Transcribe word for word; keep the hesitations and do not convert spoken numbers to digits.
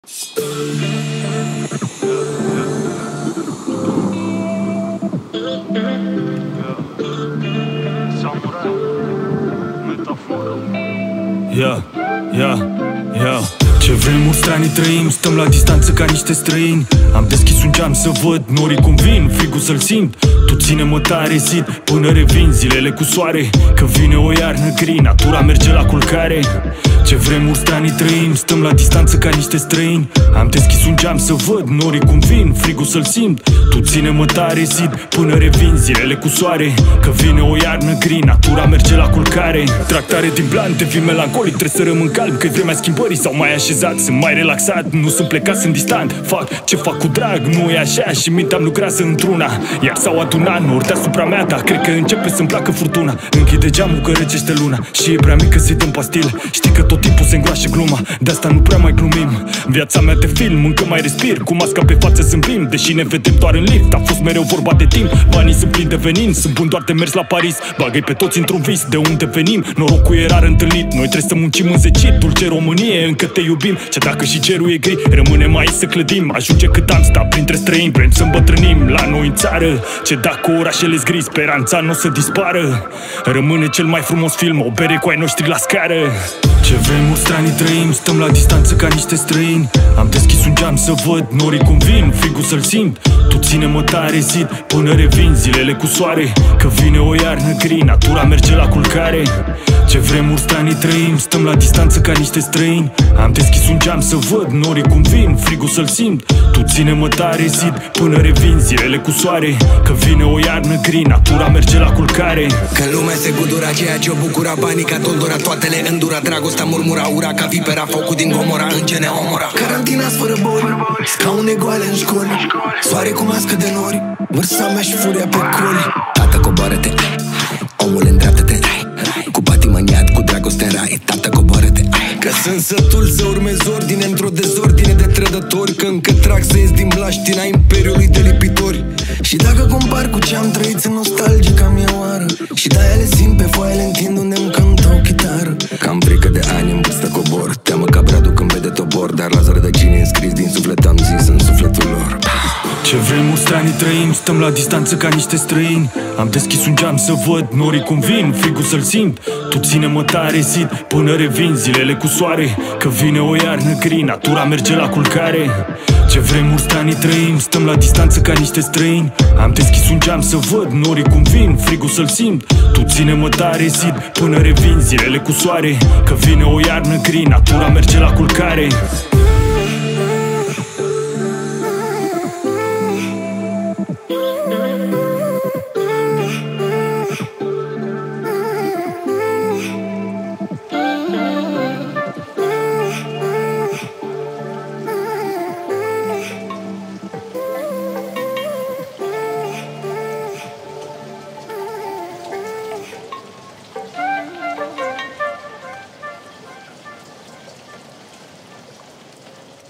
Yeah, yeah, yeah. Ce vremuri stranii trăim, stăm la distanță ca niște străini. Am deschis un geam să văd norii cum vin, frigul să-l simt. Tu ține-mă tare, zid, până revin zilele cu soare. Că vine o iarnă gri, natura merge la culcare. Ce vremuri stranii trăim, stăm la distanță ca niște străini. Am deschis un geam să văd norii cum vin, frigul să-l simt. Tu ține-mă tare, zid, până revin zilele cu soare. Că vine o iarnă gri, natura merge la culcare. Tractare din plan, te vin melancolic, trebuie să rămân calm, că-i vremea schimbării sau mai așezat. Sunt mai relaxat, nu sunt plecat, sunt distant. Fac ce fac cu drag, nu e așa și mintea-mi lucrează într-una. Iar s-au adunat nori deasupra mea, dar cred că începe să-mi placă furtuna. Închide geamul că răcește luna și e prea mică să-i dăm pastilă. Știi că tot timpul se îngroașă gluma, de-asta nu prea mai glumim. Viața mea de film, încă mai respir, cu masca pe față zâmbim. Deși ne vedem doar în lift, a fost mereu vorba de timp. Banii sunt plini de venin, sunt bun doar de mers la Paris. Bagă-i pe toți într-un vis, de unde venim, norocul e rar întâlnit. Noi trebuie să muncim înzecit, dulce Românie, încă te iubim. Ce dacă și cerul e gri, rămânem aici să clădim. Ajunge cât am stat printre străini, vrem să îmbătrânim la noi în țară. Ce dacă orașele-s gri, speranța nu o să dispară. Rămâne cel mai frumos film, o bere cu ai noștri la scară. Ce vremuri stranii trăim, stăm la distanță ca niște străini. Am deschis un geam să văd norii cum vin, frigul să-l simt. Tu ține-mă tare, zid, până revin zilele cu soare. Că vine o iarnă gri, natura merge la culcare. Ce vremuri stranii trăim, stăm la distanță ca niște străini. Am deschis un geam să văd norii cum vin, frigul să-l simt. Tu ține-mă tare, zid, până revin zilele cu soare. Că vine o iarnă gri, natura merge la culcare. Că lumea se gudura, ceea ce o bucura, panica toldora, toate le îndura. Dragostea murmura, ura ca vipera, focul din Gomora, înge ne omora. Carantina-s fără boli, scaune goale în școli, soare cu mască de nori, vârsta mea și furia pe coli. Tată, coboară-te, omul, îndreaptă-te, cu patimaniat, cu dragoste în rai. Tată, coboară-te, că sunt sătul să urmez ordine într-o dezordine de trădători. Că încă trag să ies din blaștina imperiului de lipitori. Și dacă compar cu ce am trăit, sunt nostalgic, am eu oară. Și de-aia le simt pe foaie, le întind unde-mi cântă o chitară. Cam frică de ani în vârstă cobor, teamă ca bradul când vede tobor. Dar la rădăcini înscris din suflet am zis în sufletul lor. Ce vremuri stranii trăim, stăm la distanță ca niște străini. Am deschis un geam să văd norii cum vin, frigul să-l simt. Tu ține-mă tare, zid, până revin zilele cu soare. Că vine o iarnă gri, natura merge la culcare. Ce vremuri stranii trăim, stăm la distanță ca niște străini. Am deschis un geam să văd norii cum vin, frigul să-l simt. Tu ține-mă tare, zid, până revin zilele cu soare. Că vine o iarnă gri, natura merge la culcare.